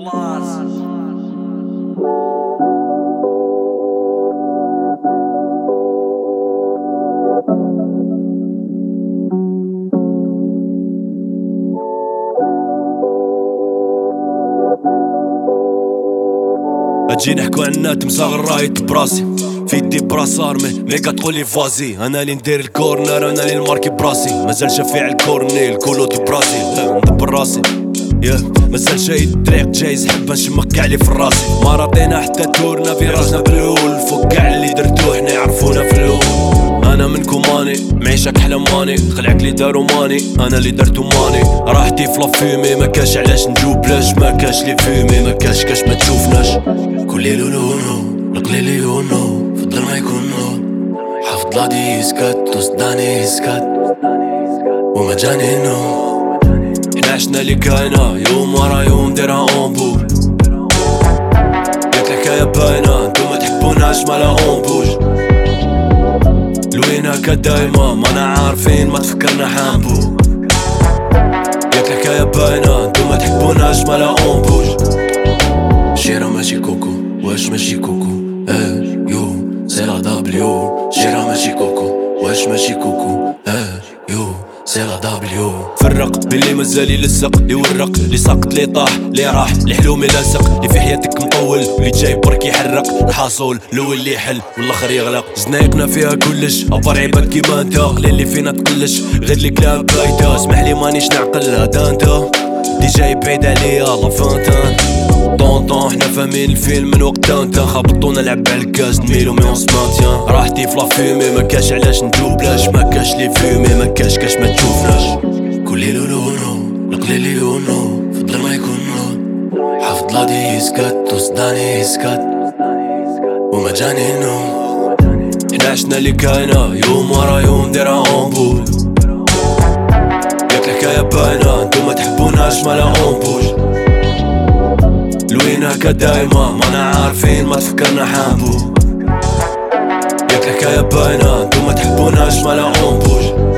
اجي نحكو عنا تمساغ رايت براسي في يدي براس ارمي ميكا تقولي فازي انا اللي ندير الكورنر انا اللي نماركي براسي مازال شفيع الكورنيل كولو دو برازيل ندبر راسي مازال جاي الطريق جايز حبه نشمك كاع لي في راسي ما راضينا حتى تورنا فيراجنا بالاول فوق كاع اللي درتوه حنا يعرفونا في الاول انا منكم ماني معيشك حلم ماني خلعك لي دارو ماني انا اللي درتو ماني راحتي في لافيمي ما كاش علاش نجوب بلاش ما كاش لي فيمي ما كاش ما تشوفناش كلي لولونو نقلي لي يونو فضل ما يكونو حافظ لا ديسكات وصداني اسكات وما جاني نو حنا عشنا لي كاينه يوم ورا يوم ديرها اونبو ياك الحكايه باينه نتوما تحبوناش مالا اونبوج لوين هكا دايما مانا عارفين ما تفكرنا حامبو ياك الحكايه باينه نتوما تحبوناش مالا اونبوج شيرا ماشي كوكو واش ماشي كوكو يو سي لا دبليو شيرا ماشي كوكو واش ماشي كوكو يو سي لا دبليو فرق باللي مازال يلصق لي ورق لي ساقط لي طاح لي راح لي حلومي لاصق لي في حياتك مطول لي جاي برك يحرق الحاصول الاول اللي يحل والاخر يغلق زنايقنا فيها كلش ابر عيبك كيما انت قليل اللي فينا تقلش غير لي كلاب بايته اسمح لي مانيش نعقل هذا انت دي جاي بعيد عليا لا فانتان طون حنا فاهمين الفيلم من وقتها انت خبطونا لعب على الكاس نميلو مي اون سمانتيان راحتي في لافيمي ما كاش علاش ندوب بلاش ما كاش لي فيمي ما كاش ما تشوفناش كلي لولونو نقلي لي يونو فضل ما يكونو حافظ لا ديسكات وصداني اسكات وما جاني نو حنا عشنا لي كاينه يوم ورا يوم ديرها اونبول ياك الحكايه باينه نتوما تحبوناش مالا اونبوج لوين هكا دايما مانا عارفين ما تفكرنا حامبو ياك الحكايه باينه نتوما تحبوناش مالا اونبوج